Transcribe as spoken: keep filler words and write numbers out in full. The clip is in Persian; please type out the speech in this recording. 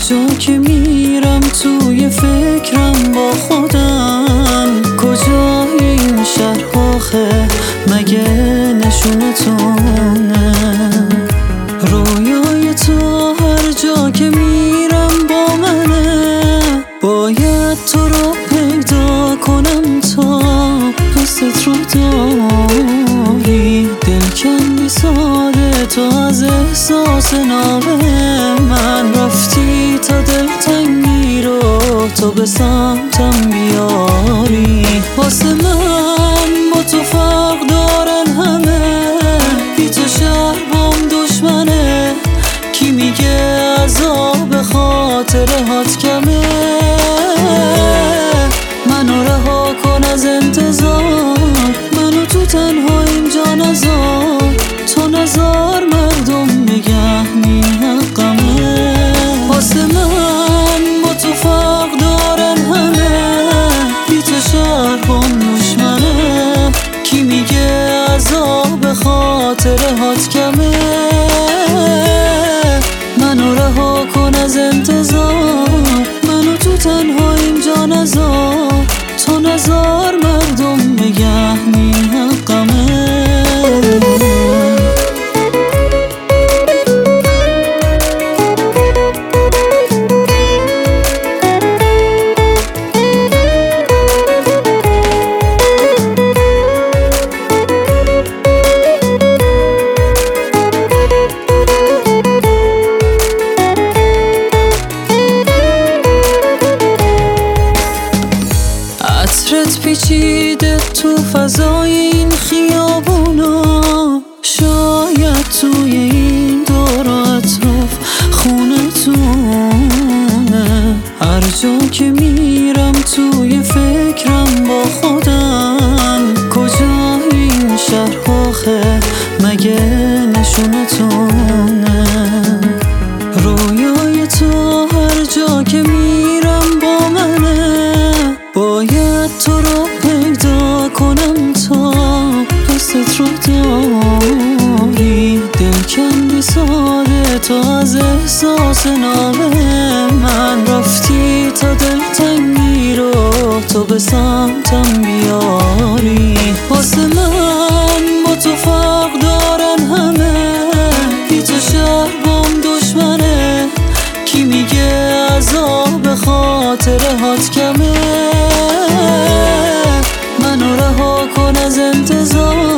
جا که میرم توی فکرم با خودم، کجای این شهر آخه مگه نشونتونه؟ رویای تو هر جا که میرم با منه، باید تو رو پیدا کنم تا حست رو داری. دلکندی ساده تو از احساس نامه من، رفتی تا دلتنگی رو تو به سمتم بیاری. واسه من با تو فرق دارن همه، بی تو شهر بام دشمنه. کی میگه عذاب خاطر هات کمه؟ منو رها کن از انتظار، منو تو تنهاییم جا نذار. تو نذار مردم بگن حقمه. واسه من با تو فرق دارن همه، بی تو شهر بام دشمنه. کی میگه عذاب خاطر هات کمه؟ منو رها کن از انتظار، منو تو تنهاییم جا نذار. تو نذار مردم بگن حقمه. عطرت پیچیده تو فضای این خیابونا، شاید توی این دور و اطراف خونتونه. هر جا که میرم توی فکرم با خودم، کجا این شهر آخه مگه نشونتونه؟ رویای تو هر جا که میرم با منه، باید تو رو پیدا کنم تا حست رو داری. دلکندی ساده تو از احساس نامه من، رفتی تا دلتنگی رو تو به سمتم بیاری. واسه من با تو فرق دارن همه، بی تو شهر بام دشمنه. کی میگه عذاب خاطر هات کمه؟ منو رها کن از انتظار،